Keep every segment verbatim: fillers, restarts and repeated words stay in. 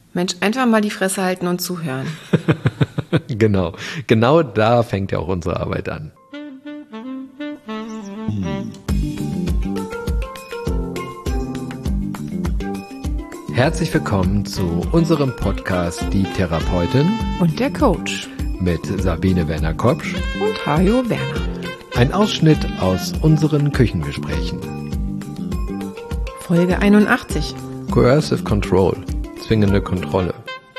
Mensch, einfach mal die Fresse halten und zuhören. Genau, genau da fängt ja auch unsere Arbeit an. Herzlich willkommen zu unserem Podcast Die Therapeutin Und der Coach. mit Sabine Werner-Kopsch Und Hajo Werner. Ein Ausschnitt aus unseren Küchengesprächen. Folge einundachtzig. Coercive Control, zwingende Kontrolle.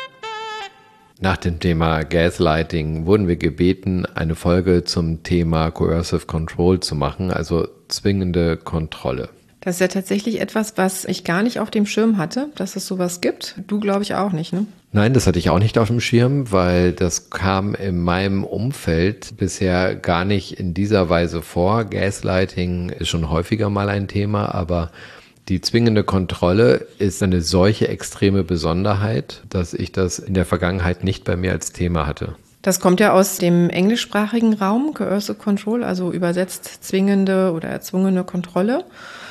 Nach dem Thema Gaslighting wurden wir gebeten, eine Folge zum Thema Coercive Control zu machen, also zwingende Kontrolle. Das ist ja tatsächlich etwas, was ich gar nicht auf dem Schirm hatte, dass es sowas gibt. Du, glaube ich, auch nicht, ne? Nein, das hatte ich auch nicht auf dem Schirm, weil das kam in meinem Umfeld bisher gar nicht in dieser Weise vor. Gaslighting ist schon häufiger mal ein Thema, aber die zwingende Kontrolle ist eine solche extreme Besonderheit, dass ich das in der Vergangenheit nicht bei mir als Thema hatte. Das kommt ja aus dem englischsprachigen Raum, Coercive Control, also übersetzt zwingende oder erzwungene Kontrolle.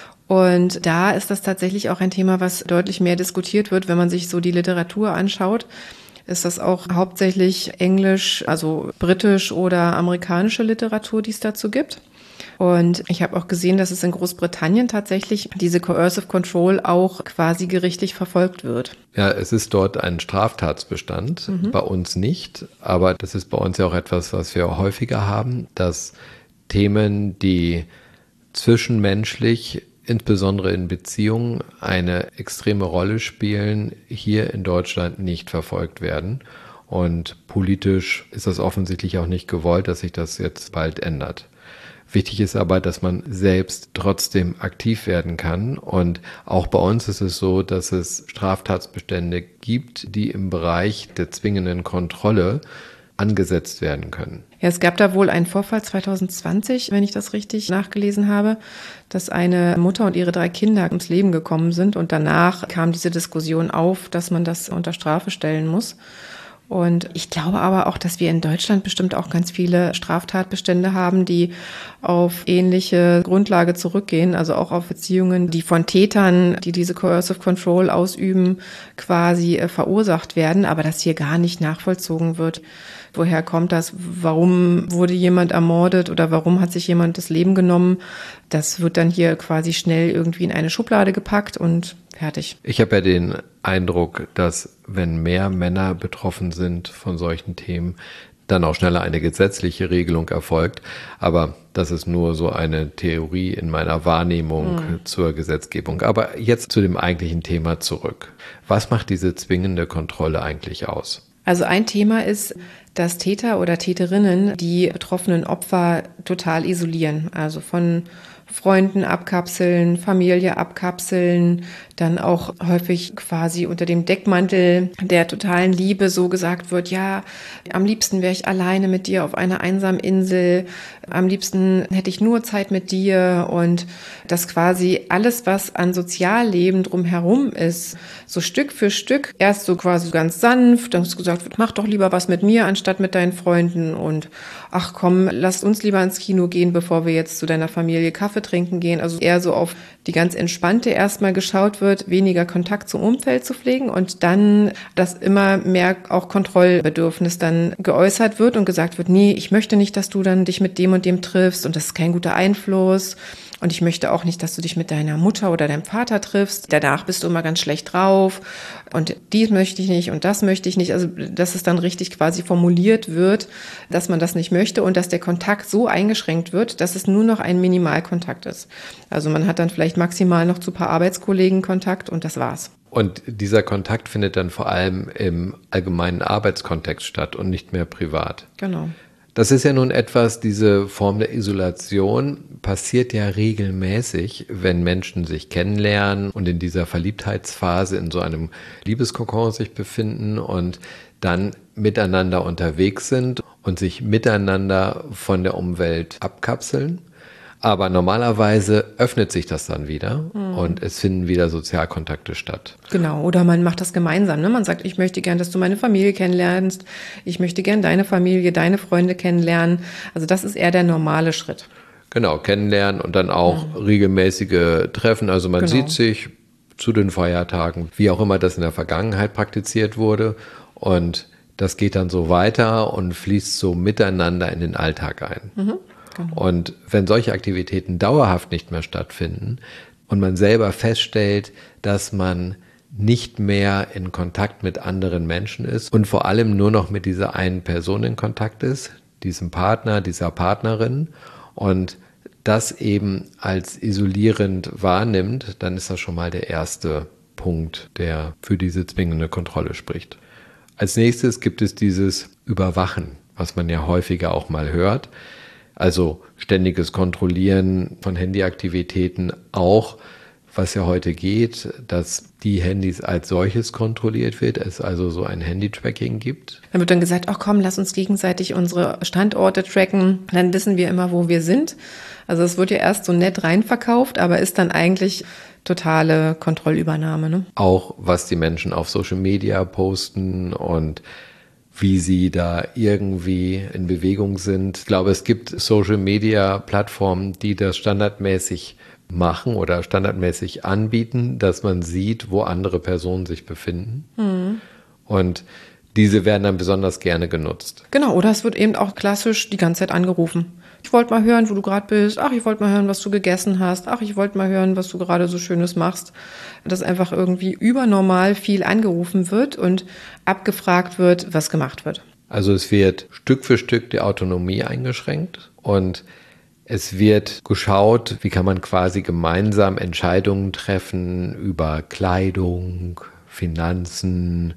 Und da ist das tatsächlich auch ein Thema, was deutlich mehr diskutiert wird, wenn man sich so die Literatur anschaut. Ist das auch hauptsächlich Englisch, also britisch oder amerikanische Literatur, die es dazu gibt. Und ich habe auch gesehen, dass es in Großbritannien tatsächlich diese Coercive Control auch quasi gerichtlich verfolgt wird. Ja, es ist dort ein Straftatsbestand, mhm. Bei uns nicht. Aber das ist bei uns ja auch etwas, was wir häufiger haben, dass Themen, die zwischenmenschlich, insbesondere in Beziehungen, eine extreme Rolle spielen, hier in Deutschland nicht verfolgt werden. Und politisch ist das offensichtlich auch nicht gewollt, dass sich das jetzt bald ändert. Wichtig ist aber, dass man selbst trotzdem aktiv werden kann. Und auch bei uns ist es so, dass es Straftatsbestände gibt, die im Bereich der zwingenden Kontrolle angesetzt werden können. Ja, es gab da wohl einen Vorfall zwanzig zwanzig, wenn ich das richtig nachgelesen habe, dass eine Mutter und ihre drei Kinder ums Leben gekommen sind. Und danach kam diese Diskussion auf, dass man das unter Strafe stellen muss. Und ich glaube aber auch, dass wir in Deutschland bestimmt auch ganz viele Straftatbestände haben, die auf ähnliche Grundlage zurückgehen, also auch auf Beziehungen, die von Tätern, die diese Coercive Control ausüben, quasi äh, verursacht werden, aber das hier gar nicht nachvollzogen wird. Woher kommt das? Warum wurde jemand ermordet oder warum hat sich jemand das Leben genommen? Das wird dann hier quasi schnell irgendwie in eine Schublade gepackt und fertig. Ich habe ja den Eindruck, dass wenn mehr Männer betroffen sind von solchen Themen, dann auch schneller eine gesetzliche Regelung erfolgt. Aber das ist nur so eine Theorie in meiner Wahrnehmung mhm. zur Gesetzgebung. Aber jetzt zu dem eigentlichen Thema zurück. Was macht diese zwingende Kontrolle eigentlich aus? Also ein Thema ist, dass Täter oder Täterinnen die betroffenen Opfer total isolieren, also von Freunden abkapseln, Familie abkapseln, dann auch häufig quasi unter dem Deckmantel der totalen Liebe so gesagt wird, ja, am liebsten wäre ich alleine mit dir auf einer einsamen Insel, am liebsten hätte ich nur Zeit mit dir und dass quasi alles, was an Sozialleben drumherum ist, so Stück für Stück erst so quasi ganz sanft, dann ist gesagt wird, mach doch lieber was mit mir anstatt mit deinen Freunden und ach komm, lasst uns lieber ins Kino gehen, bevor wir jetzt zu deiner Familie Kaffee trinken gehen. Also eher so auf die ganz entspannte erstmal geschaut wird, weniger Kontakt zum Umfeld zu pflegen und dann, dass immer mehr auch Kontrollbedürfnis dann geäußert wird und gesagt wird, nee, ich möchte nicht, dass du dann dich mit dem und dem triffst und das ist kein guter Einfluss. Und ich möchte auch nicht, dass du dich mit deiner Mutter oder deinem Vater triffst. Danach bist du immer ganz schlecht drauf. Und dies möchte ich nicht und das möchte ich nicht. Also, dass es dann richtig quasi formuliert wird, dass man das nicht möchte und dass der Kontakt so eingeschränkt wird, dass es nur noch ein Minimalkontakt ist. Also man hat dann vielleicht maximal noch zu ein paar Arbeitskollegen Kontakt und das war's. Und dieser Kontakt findet dann vor allem im allgemeinen Arbeitskontext statt und nicht mehr privat. Genau. Das ist ja nun etwas, diese Form der Isolation passiert ja regelmäßig, wenn Menschen sich kennenlernen und in dieser Verliebtheitsphase in so einem Liebeskokon sich befinden und dann miteinander unterwegs sind und sich miteinander von der Umwelt abkapseln. Aber normalerweise öffnet sich das dann wieder mhm. und es finden wieder Sozialkontakte statt. Genau, oder man macht das gemeinsam. Ne? Man sagt, ich möchte gern, dass du meine Familie kennenlernst. Ich möchte gern deine Familie, deine Freunde kennenlernen. Also das ist eher der normale Schritt. Genau, kennenlernen und dann auch mhm. regelmäßige Treffen. Also man genau. sieht sich zu den Feiertagen, wie auch immer das in der Vergangenheit praktiziert wurde. Und das geht dann so weiter und fließt so miteinander in den Alltag ein. Mhm, genau. Und wenn solche Aktivitäten dauerhaft nicht mehr stattfinden und man selber feststellt, dass man nicht mehr in Kontakt mit anderen Menschen ist und vor allem nur noch mit dieser einen Person in Kontakt ist, diesem Partner, dieser Partnerin, und das eben als isolierend wahrnimmt, dann ist das schon mal der erste Punkt, der für diese zwingende Kontrolle spricht. Als nächstes gibt es dieses Überwachen, was man ja häufiger auch mal hört. Also ständiges Kontrollieren von Handyaktivitäten, auch was ja heute geht, dass die Handys als solches kontrolliert wird, es also so ein Handy-Tracking gibt. Dann wird dann gesagt, ach komm, lass uns gegenseitig unsere Standorte tracken, dann wissen wir immer, wo wir sind. Also es wird ja erst so nett reinverkauft, aber ist dann eigentlich totale Kontrollübernahme, ne? Auch was die Menschen auf Social Media posten und wie sie da irgendwie in Bewegung sind. Ich glaube, es gibt Social Media Plattformen, die das standardmäßig machen oder standardmäßig anbieten, dass man sieht, wo andere Personen sich befinden. Mhm. Und diese werden dann besonders gerne genutzt. Genau, oder es wird eben auch klassisch die ganze Zeit angerufen. Ich wollte mal hören, wo du gerade bist. Ach, ich wollte mal hören, was du gegessen hast. Ach, ich wollte mal hören, was du gerade so Schönes machst. Dass einfach irgendwie übernormal viel angerufen wird und abgefragt wird, was gemacht wird. Also es wird Stück für Stück die Autonomie eingeschränkt und es wird geschaut, wie kann man quasi gemeinsam Entscheidungen treffen über Kleidung, Finanzen,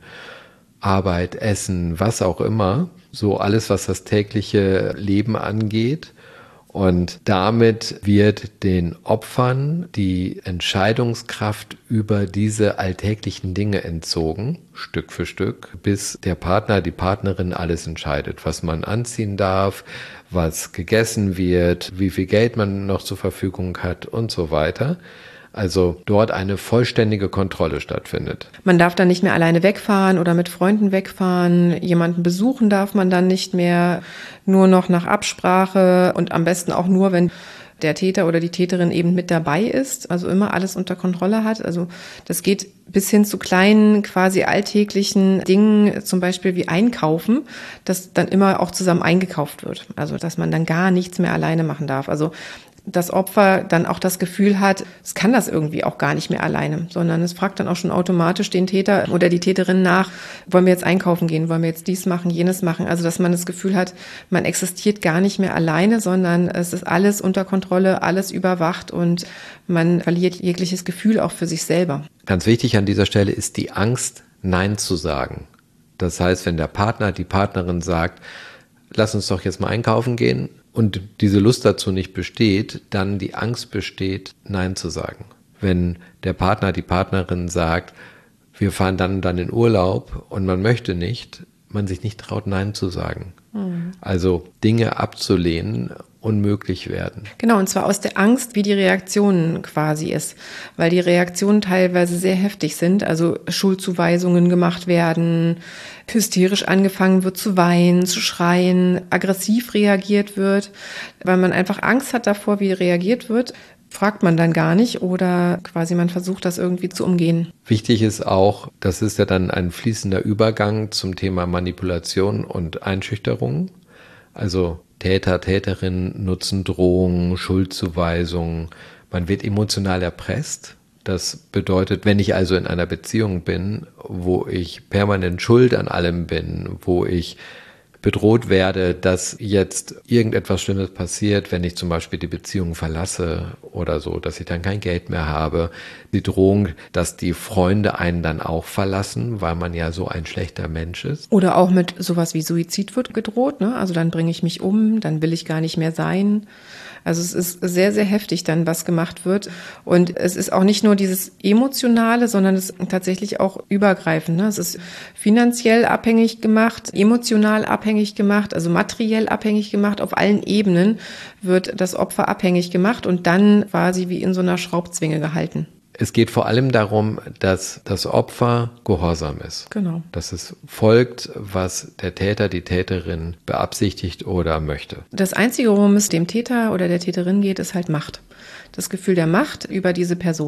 Arbeit, Essen, was auch immer. So alles, was das tägliche Leben angeht. Und damit wird den Opfern die Entscheidungskraft über diese alltäglichen Dinge entzogen, Stück für Stück, bis der Partner, die Partnerin alles entscheidet, was man anziehen darf, was gegessen wird, wie viel Geld man noch zur Verfügung hat und so weiter. Also dort eine vollständige Kontrolle stattfindet. Man darf dann nicht mehr alleine wegfahren oder mit Freunden wegfahren. Jemanden besuchen darf man dann nicht mehr, nur noch nach Absprache und am besten auch nur, wenn der Täter oder die Täterin eben mit dabei ist, also immer alles unter Kontrolle hat. Also das geht bis hin zu kleinen, quasi alltäglichen Dingen, zum Beispiel wie Einkaufen, dass dann immer auch zusammen eingekauft wird. Also dass man dann gar nichts mehr alleine machen darf. Also das Opfer dann auch das Gefühl hat, es kann das irgendwie auch gar nicht mehr alleine, sondern es fragt dann auch schon automatisch den Täter oder die Täterin nach, wollen wir jetzt einkaufen gehen, wollen wir jetzt dies machen, jenes machen. Also dass man das Gefühl hat, man existiert gar nicht mehr alleine, sondern es ist alles unter Kontrolle, alles überwacht und man verliert jegliches Gefühl auch für sich selber. Ganz wichtig an dieser Stelle ist die Angst, Nein zu sagen. Das heißt, wenn der Partner, die Partnerin sagt, lass uns doch jetzt mal einkaufen gehen, und diese Lust dazu nicht besteht, dann die Angst besteht, Nein zu sagen. Wenn der Partner, die Partnerin sagt, wir fahren dann dann in Urlaub und man möchte nicht, man sich nicht traut, Nein zu sagen. Mhm. Also Dinge abzulehnen, unmöglich werden. Genau, und zwar aus der Angst, wie die Reaktion quasi ist, weil die Reaktionen teilweise sehr heftig sind, also Schuldzuweisungen gemacht werden, hysterisch angefangen wird zu weinen, zu schreien, aggressiv reagiert wird, weil man einfach Angst hat davor, wie reagiert wird, fragt man dann gar nicht oder quasi man versucht, das irgendwie zu umgehen. Wichtig ist auch, das ist ja dann ein fließender Übergang zum Thema Manipulation und Einschüchterung. Also Täter, Täterinnen nutzen Drohungen, Schuldzuweisungen. Man wird emotional erpresst. Das bedeutet, wenn ich also in einer Beziehung bin, wo ich permanent schuld an allem bin, wo ich bedroht werde, dass jetzt irgendetwas Schlimmes passiert, wenn ich zum Beispiel die Beziehung verlasse oder so, dass ich dann kein Geld mehr habe. Die Drohung, dass die Freunde einen dann auch verlassen, weil man ja so ein schlechter Mensch ist. Oder auch mit sowas wie Suizid wird gedroht, ne? Also dann bringe ich mich um, dann will ich gar nicht mehr sein. Also es ist sehr, sehr heftig dann, was gemacht wird. Und es ist auch nicht nur dieses Emotionale, sondern es ist tatsächlich auch übergreifend. Ne? Es ist finanziell abhängig gemacht, emotional abhängig gemacht, also materiell abhängig gemacht. Auf allen Ebenen wird das Opfer abhängig gemacht und dann quasi wie in so einer Schraubzwinge gehalten. Es geht vor allem darum, dass das Opfer gehorsam ist. Genau. Dass es folgt, was der Täter, die Täterin beabsichtigt oder möchte. Das Einzige, worum es dem Täter oder der Täterin geht, ist halt Macht. Das Gefühl der Macht über diese Person.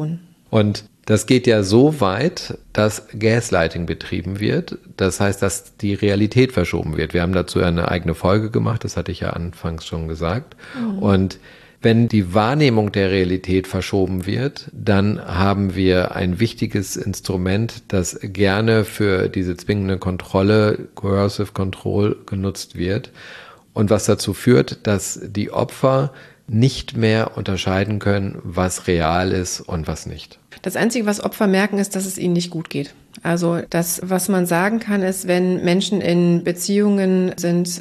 Und das geht ja so weit, dass Gaslighting betrieben wird. Das heißt, dass die Realität verschoben wird. Wir haben dazu eine eigene Folge gemacht, das hatte ich ja anfangs schon gesagt. Mhm. Und wenn die Wahrnehmung der Realität verschoben wird, dann haben wir ein wichtiges Instrument, das gerne für diese zwingende Kontrolle, Coercive Control, genutzt wird. Und was dazu führt, dass die Opfer nicht mehr unterscheiden können, was real ist und was nicht. Das Einzige, was Opfer merken, ist, dass es ihnen nicht gut geht. Also das, was man sagen kann, ist, wenn Menschen in Beziehungen sind,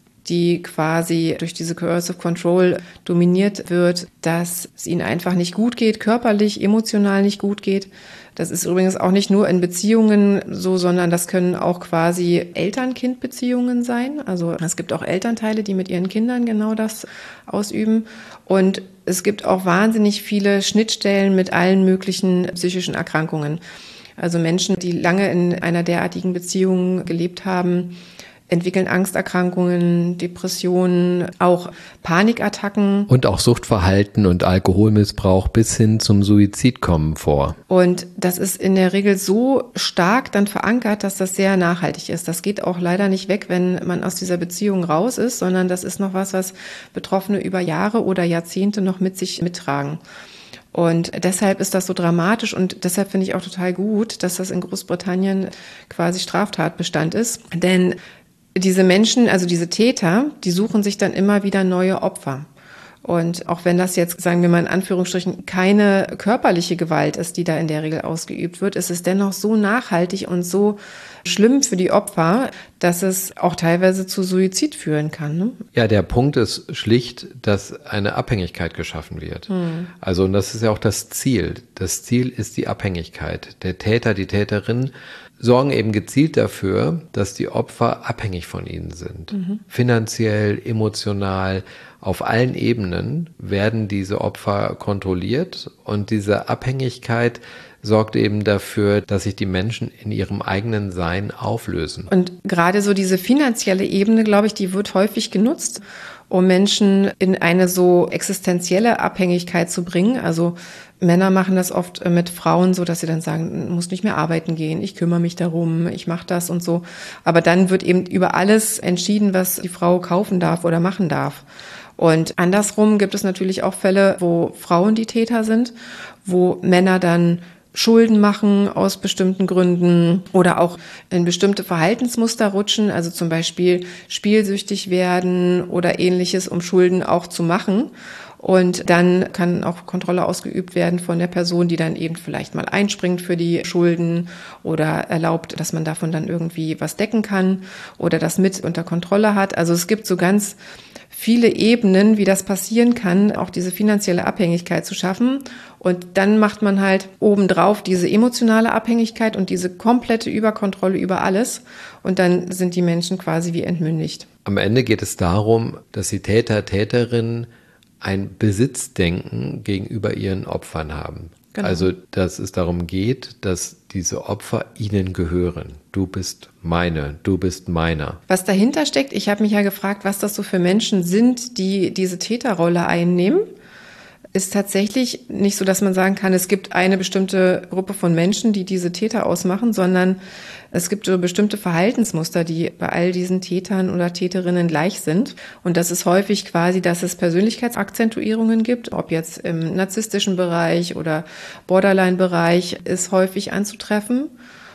die quasi durch diese Coercive Control dominiert wird, dass es ihnen einfach nicht gut geht, körperlich, emotional nicht gut geht. Das ist übrigens auch nicht nur in Beziehungen so, sondern das können auch quasi Eltern-Kind-Beziehungen sein. Also es gibt auch Elternteile, die mit ihren Kindern genau das ausüben. Und es gibt auch wahnsinnig viele Schnittstellen mit allen möglichen psychischen Erkrankungen. Also Menschen, die lange in einer derartigen Beziehung gelebt haben, entwickeln Angsterkrankungen, Depressionen, auch Panikattacken. Und auch Suchtverhalten und Alkoholmissbrauch bis hin zum Suizid kommen vor. Und das ist in der Regel so stark dann verankert, dass das sehr nachhaltig ist. Das geht auch leider nicht weg, wenn man aus dieser Beziehung raus ist, sondern das ist noch was, was Betroffene über Jahre oder Jahrzehnte noch mit sich mittragen. Und deshalb ist das so dramatisch und deshalb finde ich auch total gut, dass das in Großbritannien quasi Straftatbestand ist. Denn diese Menschen, also diese Täter, die suchen sich dann immer wieder neue Opfer. Und auch wenn das jetzt, sagen wir mal in Anführungsstrichen, keine körperliche Gewalt ist, die da in der Regel ausgeübt wird, ist es dennoch so nachhaltig und so schlimm für die Opfer, dass es auch teilweise zu Suizid führen kann. Ne? Ja, der Punkt ist schlicht, dass eine Abhängigkeit geschaffen wird. Hm. Also, und das ist ja auch das Ziel. Das Ziel ist die Abhängigkeit. Der Täter, die Täterin sorgen eben gezielt dafür, dass die Opfer abhängig von ihnen sind. Mhm. Finanziell, emotional, auf allen Ebenen werden diese Opfer kontrolliert und diese Abhängigkeit sorgt eben dafür, dass sich die Menschen in ihrem eigenen Sein auflösen. Und gerade so diese finanzielle Ebene, glaube ich, die wird häufig genutzt, um Menschen in eine so existenzielle Abhängigkeit zu bringen. Also Männer machen das oft mit Frauen so, dass sie dann sagen, muss nicht mehr arbeiten gehen, ich kümmere mich darum, ich mache das und so. Aber dann wird eben über alles entschieden, was die Frau kaufen darf oder machen darf. Und andersrum gibt es natürlich auch Fälle, wo Frauen die Täter sind, wo Männer dann Schulden machen aus bestimmten Gründen oder auch in bestimmte Verhaltensmuster rutschen, also zum Beispiel spielsüchtig werden oder Ähnliches, um Schulden auch zu machen. Und dann kann auch Kontrolle ausgeübt werden von der Person, die dann eben vielleicht mal einspringt für die Schulden oder erlaubt, dass man davon dann irgendwie was decken kann oder das mit unter Kontrolle hat. Also es gibt so ganz viele Ebenen, wie das passieren kann, auch diese finanzielle Abhängigkeit zu schaffen. Und dann macht man halt obendrauf diese emotionale Abhängigkeit und diese komplette Überkontrolle über alles. Und dann sind die Menschen quasi wie entmündigt. Am Ende geht es darum, dass die Täter, Täterinnen ein Besitzdenken gegenüber ihren Opfern haben. Genau. Also, dass es darum geht, dass diese Opfer ihnen gehören. Du bist meine, du bist meiner. Was dahinter steckt, ich habe mich ja gefragt, was das so für Menschen sind, die diese Täterrolle einnehmen. Ist tatsächlich nicht so, dass man sagen kann, es gibt eine bestimmte Gruppe von Menschen, die diese Täter ausmachen, sondern es gibt so bestimmte Verhaltensmuster, die bei all diesen Tätern oder Täterinnen gleich sind. Und das ist häufig quasi, dass es Persönlichkeitsakzentuierungen gibt, ob jetzt im narzisstischen Bereich oder Borderline-Bereich, ist häufig anzutreffen.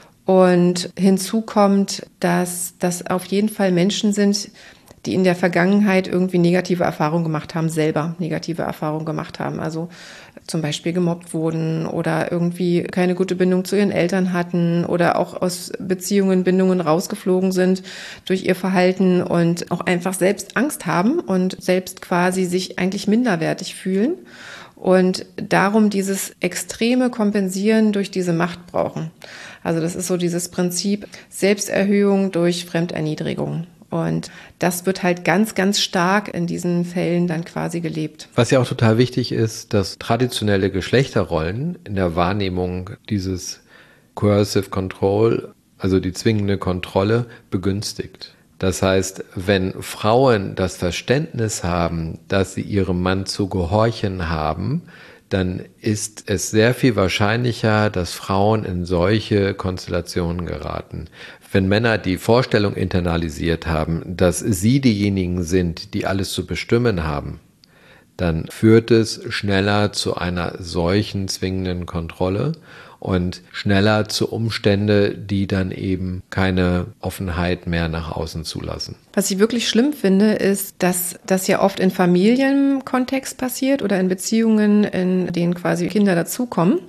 Und hinzu kommt, dass das auf jeden Fall Menschen sind, die in der Vergangenheit irgendwie negative Erfahrungen gemacht haben, selber negative Erfahrungen gemacht haben. Also zum Beispiel gemobbt wurden oder irgendwie keine gute Bindung zu ihren Eltern hatten oder auch aus Beziehungen, Bindungen rausgeflogen sind durch ihr Verhalten und auch einfach selbst Angst haben und selbst quasi sich eigentlich minderwertig fühlen und darum dieses extreme Kompensieren durch diese Macht brauchen. Also das ist so dieses Prinzip Selbsterhöhung durch Fremderniedrigung. Und das wird halt ganz, ganz stark in diesen Fällen dann quasi gelebt. Was ja auch total wichtig ist, dass traditionelle Geschlechterrollen in der Wahrnehmung dieses Coercive Control, also die zwingende Kontrolle, begünstigt. Das heißt, wenn Frauen das Verständnis haben, dass sie ihrem Mann zu gehorchen haben, dann ist es sehr viel wahrscheinlicher, dass Frauen in solche Konstellationen geraten. Wenn Männer die Vorstellung internalisiert haben, dass sie diejenigen sind, die alles zu bestimmen haben, dann führt es schneller zu einer solchen zwingenden Kontrolle und schneller zu Umständen, die dann eben keine Offenheit mehr nach außen zulassen. Was ich wirklich schlimm finde, ist, dass das ja oft in Familienkontext passiert oder in Beziehungen, in denen quasi Kinder dazukommen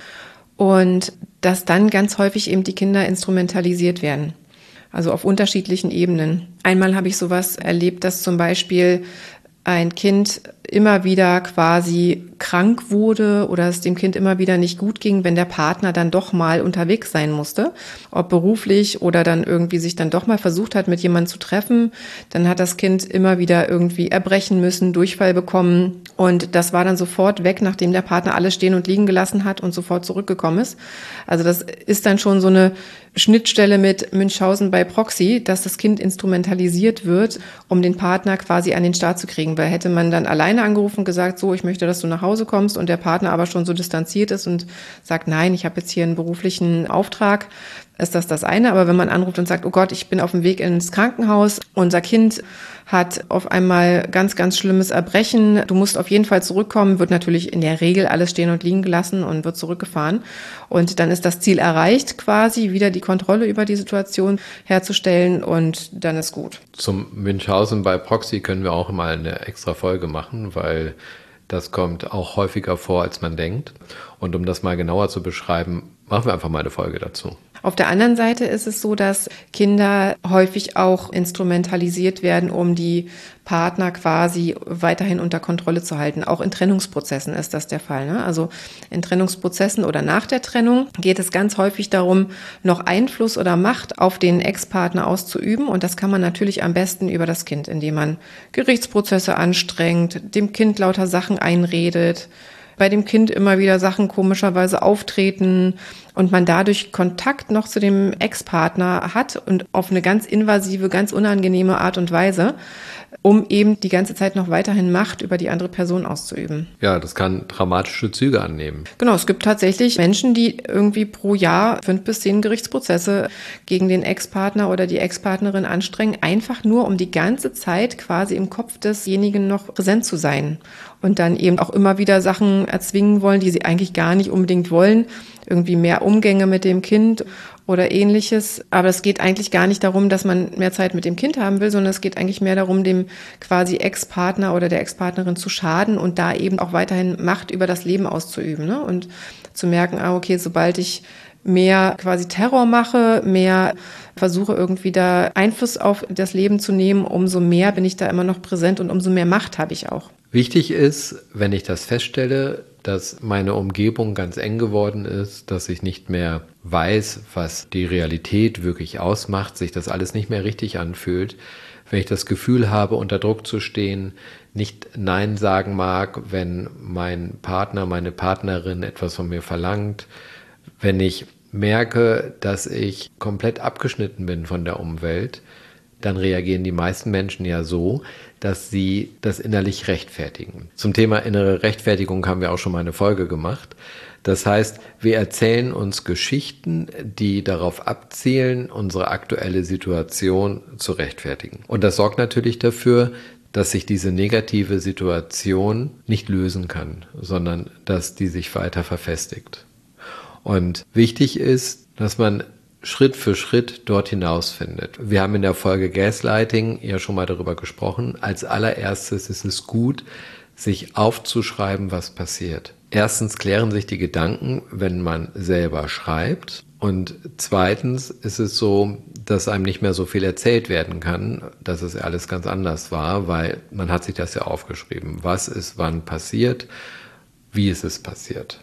und dass dann ganz häufig eben die Kinder instrumentalisiert werden. Also auf unterschiedlichen Ebenen. Einmal habe ich sowas erlebt, dass zum Beispiel ein Kind immer wieder quasi krank wurde oder es dem Kind immer wieder nicht gut ging, wenn der Partner dann doch mal unterwegs sein musste, ob beruflich oder dann irgendwie sich dann doch mal versucht hat, mit jemandem zu treffen, dann hat das Kind immer wieder irgendwie erbrechen müssen, Durchfall bekommen und das war dann sofort weg, nachdem der Partner alles stehen und liegen gelassen hat und sofort zurückgekommen ist. Also das ist dann schon so eine Schnittstelle mit Münchhausen bei Proxy, dass das Kind instrumentalisiert wird, um den Partner quasi an den Start zu kriegen, weil hätte man dann alleine angerufen und gesagt, so, ich möchte, dass du nach Hause kommst und der Partner aber schon so distanziert ist und sagt, nein, ich habe jetzt hier einen beruflichen Auftrag, ist das das eine. Aber wenn man anruft und sagt, oh Gott, ich bin auf dem Weg ins Krankenhaus, unser Kind hat auf einmal ganz, ganz schlimmes Erbrechen, du musst auf jeden Fall zurückkommen, wird natürlich in der Regel alles stehen und liegen gelassen und wird zurückgefahren. Und dann ist das Ziel erreicht, quasi wieder die Kontrolle über die Situation herzustellen und dann ist gut. Zum Münchhausen bei Proxy können wir auch mal eine extra Folge machen, weil das kommt auch häufiger vor, als man denkt. Und um das mal genauer zu beschreiben, machen wir einfach mal eine Folge dazu. Auf der anderen Seite ist es so, dass Kinder häufig auch instrumentalisiert werden, um die Partner quasi weiterhin unter Kontrolle zu halten. Auch in Trennungsprozessen ist das der Fall, ne? Also in Trennungsprozessen oder nach der Trennung geht es ganz häufig darum, noch Einfluss oder Macht auf den Ex-Partner auszuüben. Und das kann man natürlich am besten über das Kind, indem man Gerichtsprozesse anstrengt, dem Kind lauter Sachen einredet, bei dem Kind immer wieder Sachen komischerweise auftreten und man dadurch Kontakt noch zu dem Ex-Partner hat und auf eine ganz invasive, ganz unangenehme Art und Weise, um eben die ganze Zeit noch weiterhin Macht über die andere Person auszuüben. Ja, das kann dramatische Züge annehmen. Genau, es gibt tatsächlich Menschen, die irgendwie pro Jahr fünf bis zehn Gerichtsprozesse gegen den Ex-Partner oder die Ex-Partnerin anstrengen, einfach nur, um die ganze Zeit quasi im Kopf desjenigen noch präsent zu sein. Und dann eben auch immer wieder Sachen erzwingen wollen, die sie eigentlich gar nicht unbedingt wollen. Irgendwie mehr Umgänge mit dem Kind oder ähnliches. Aber es geht eigentlich gar nicht darum, dass man mehr Zeit mit dem Kind haben will, sondern es geht eigentlich mehr darum, dem quasi Ex-Partner oder der Ex-Partnerin zu schaden und da eben auch weiterhin Macht über das Leben auszuüben, ne? Und zu merken, ah, okay, sobald ich mehr quasi Terror mache, mehr versuche irgendwie da Einfluss auf das Leben zu nehmen, umso mehr bin ich da immer noch präsent und umso mehr Macht habe ich auch. Wichtig ist, wenn ich das feststelle, dass meine Umgebung ganz eng geworden ist, dass ich nicht mehr weiß, was die Realität wirklich ausmacht, sich das alles nicht mehr richtig anfühlt, wenn ich das Gefühl habe, unter Druck zu stehen, nicht Nein sagen mag, wenn mein Partner, meine Partnerin etwas von mir verlangt, wenn ich merke, dass ich komplett abgeschnitten bin von der Umwelt, dann reagieren die meisten Menschen ja so, dass sie das innerlich rechtfertigen. Zum Thema innere Rechtfertigung haben wir auch schon mal eine Folge gemacht. Das heißt, wir erzählen uns Geschichten, die darauf abzielen, unsere aktuelle Situation zu rechtfertigen. Und das sorgt natürlich dafür, dass sich diese negative Situation nicht lösen kann, sondern dass die sich weiter verfestigt. Und wichtig ist, dass man Schritt für Schritt dort hinaus findet. Wir haben in der Folge Gaslighting ja schon mal darüber gesprochen. Als allererstes ist es gut, sich aufzuschreiben, was passiert. Erstens klären sich die Gedanken, wenn man selber schreibt. Und zweitens ist es so, dass einem nicht mehr so viel erzählt werden kann, dass es alles ganz anders war, weil man hat sich das ja aufgeschrieben. Was ist wann passiert? Wie ist es passiert?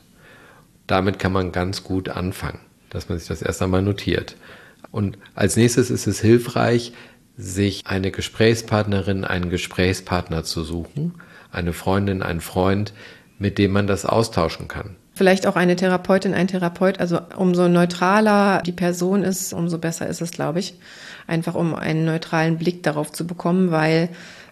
Damit kann man ganz gut anfangen, dass man sich das erst einmal notiert. Und als nächstes ist es hilfreich, sich eine Gesprächspartnerin, einen Gesprächspartner zu suchen, eine Freundin, einen Freund, mit dem man das austauschen kann. Vielleicht auch eine Therapeutin, ein Therapeut, also umso neutraler die Person ist, umso besser ist es, glaube ich. Einfach um einen neutralen Blick darauf zu bekommen, weil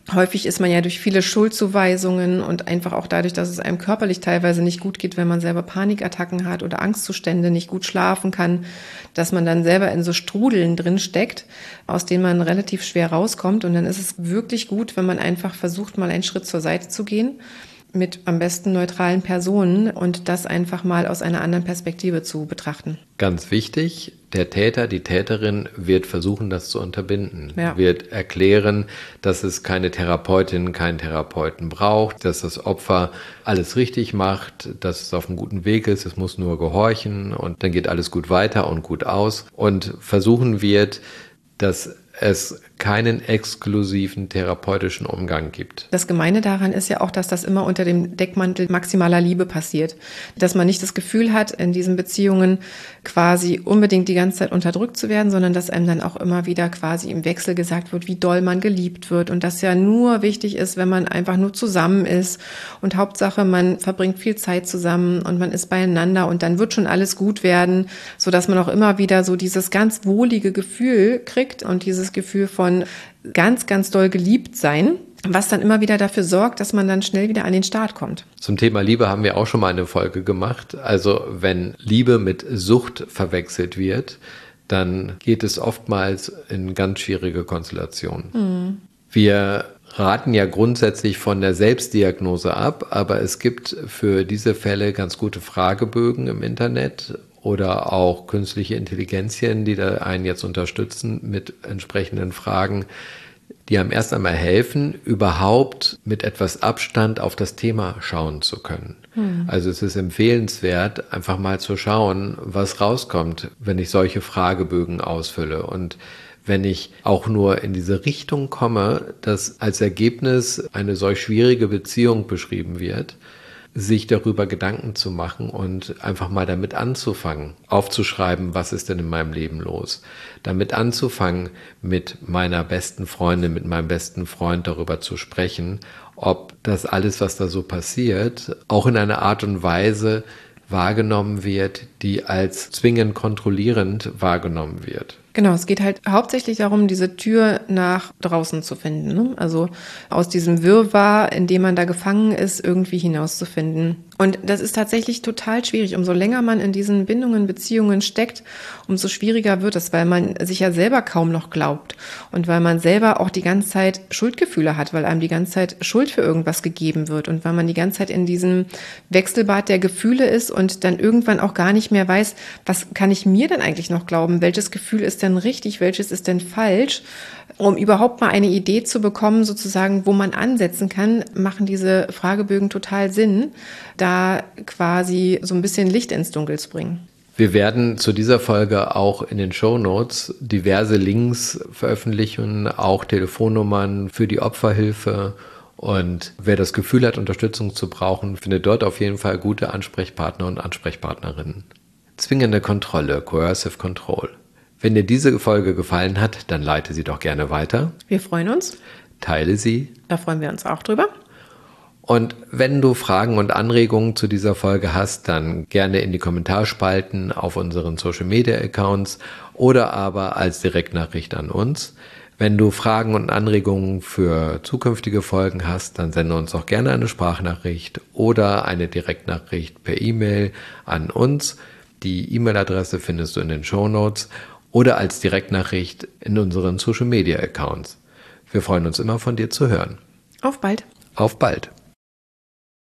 Häufig ist man ja durch viele Schuldzuweisungen und einfach auch dadurch, dass es einem körperlich teilweise nicht gut geht, wenn man selber Panikattacken hat oder Angstzustände, nicht gut schlafen kann, dass man dann selber in so Strudeln drin steckt, aus denen man relativ schwer rauskommt. Und dann ist es wirklich gut, wenn man einfach versucht, mal einen Schritt zur Seite zu gehen, mit am besten neutralen Personen und das einfach mal aus einer anderen Perspektive zu betrachten. Ganz wichtig, der Täter, die Täterin wird versuchen, das zu unterbinden, ja. wird erklären, dass es keine Therapeutin, keinen Therapeuten braucht, dass das Opfer alles richtig macht, dass es auf einem guten Weg ist, es muss nur gehorchen und dann geht alles gut weiter und gut aus und versuchen wird, dass es keinen exklusiven therapeutischen Umgang gibt. Das Gemeine daran ist ja auch, dass das immer unter dem Deckmantel maximaler Liebe passiert. Dass man nicht das Gefühl hat, in diesen Beziehungen quasi unbedingt die ganze Zeit unterdrückt zu werden, sondern dass einem dann auch immer wieder quasi im Wechsel gesagt wird, wie doll man geliebt wird und dass ja nur wichtig ist, wenn man einfach nur zusammen ist und Hauptsache, man verbringt viel Zeit zusammen und man ist beieinander und dann wird schon alles gut werden, sodass man auch immer wieder so dieses ganz wohlige Gefühl kriegt und dieses Gefühl von ganz, ganz doll geliebt sein, was dann immer wieder dafür sorgt, dass man dann schnell wieder an den Start kommt. Zum Thema Liebe haben wir auch schon mal eine Folge gemacht. Also wenn Liebe mit Sucht verwechselt wird, dann geht es oftmals in ganz schwierige Konstellationen. Mhm. Wir raten ja grundsätzlich von der Selbstdiagnose ab, aber es gibt für diese Fälle ganz gute Fragebögen im Internet oder auch künstliche Intelligenzien, die da einen jetzt unterstützen mit entsprechenden Fragen, die einem erst einmal helfen, überhaupt mit etwas Abstand auf das Thema schauen zu können. Hm. Also es ist empfehlenswert, einfach mal zu schauen, was rauskommt, wenn ich solche Fragebögen ausfülle. Und wenn ich auch nur in diese Richtung komme, dass als Ergebnis eine solch schwierige Beziehung beschrieben wird, sich darüber Gedanken zu machen und einfach mal damit anzufangen, aufzuschreiben, was ist denn in meinem Leben los, damit anzufangen, mit meiner besten Freundin, mit meinem besten Freund darüber zu sprechen, ob das alles, was da so passiert, auch in einer Art und Weise wahrgenommen wird, die als zwingend kontrollierend wahrgenommen wird. Genau, es geht halt hauptsächlich darum, diese Tür nach draußen zu finden, ne? Also aus diesem Wirrwarr, in dem man da gefangen ist, irgendwie hinauszufinden. Und das ist tatsächlich total schwierig. Umso länger man in diesen Bindungen, Beziehungen steckt, umso schwieriger wird es, weil man sich ja selber kaum noch glaubt und weil man selber auch die ganze Zeit Schuldgefühle hat, weil einem die ganze Zeit Schuld für irgendwas gegeben wird und weil man die ganze Zeit in diesem Wechselbad der Gefühle ist und dann irgendwann auch gar nicht mehr weiß, was kann ich mir denn eigentlich noch glauben? Welches Gefühl ist denn richtig? Welches ist denn falsch? Um überhaupt mal eine Idee zu bekommen, sozusagen, wo man ansetzen kann, machen diese Fragebögen total Sinn, da quasi so ein bisschen Licht ins Dunkel zu bringen. Wir werden zu dieser Folge auch in den Shownotes diverse Links veröffentlichen, auch Telefonnummern für die Opferhilfe. Und wer das Gefühl hat, Unterstützung zu brauchen, findet dort auf jeden Fall gute Ansprechpartner und Ansprechpartnerinnen. Zwingende Kontrolle, Coercive Control. Wenn dir diese Folge gefallen hat, dann leite sie doch gerne weiter. Wir freuen uns. Teile sie. Da freuen wir uns auch drüber. Und wenn du Fragen und Anregungen zu dieser Folge hast, dann gerne in die Kommentarspalten auf unseren Social Media Accounts oder aber als Direktnachricht an uns. Wenn du Fragen und Anregungen für zukünftige Folgen hast, dann sende uns auch gerne eine Sprachnachricht oder eine Direktnachricht per E-Mail an uns. Die E-Mail-Adresse findest du in den Shownotes oder als Direktnachricht in unseren Social Media Accounts. Wir freuen uns immer, von dir zu hören. Auf bald. Auf bald.